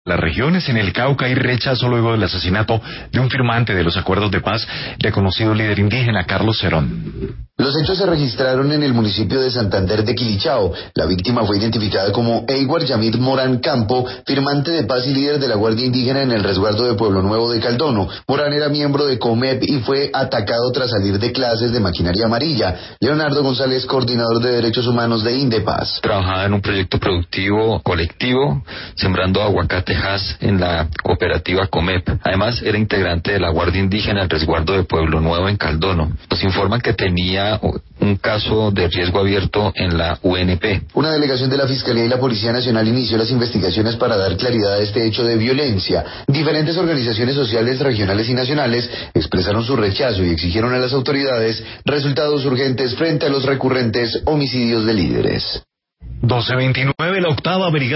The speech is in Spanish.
Las regiones en el Cauca y rechazo luego del asesinato de un firmante de los acuerdos de paz, reconocido líder indígena Carlos Cerón. Los hechos se registraron en el municipio de Santander de Quilichao. La víctima fue identificada como Eiwar Yamid Morán Campo, firmante de paz y líder de la Guardia Indígena en el resguardo de Pueblo Nuevo de Caldono. Morán era miembro de COMEP y fue atacado tras salir de clases de maquinaria amarilla. Leonardo González, coordinador de Derechos Humanos de Indepaz. Trabajaba en un proyecto productivo colectivo, sembrando aguacatejas en la cooperativa COMEP. Además, era integrante de la Guardia Indígena en el resguardo de Pueblo Nuevo en Caldono. Nos informan que tenía un caso de riesgo abierto en la UNP. Una delegación de la Fiscalía y la Policía Nacional inició las investigaciones para dar claridad a este hecho de violencia. Diferentes organizaciones sociales regionales y nacionales expresaron su rechazo y exigieron a las autoridades resultados urgentes frente a los recurrentes homicidios de líderes. 12:29, la octava brigada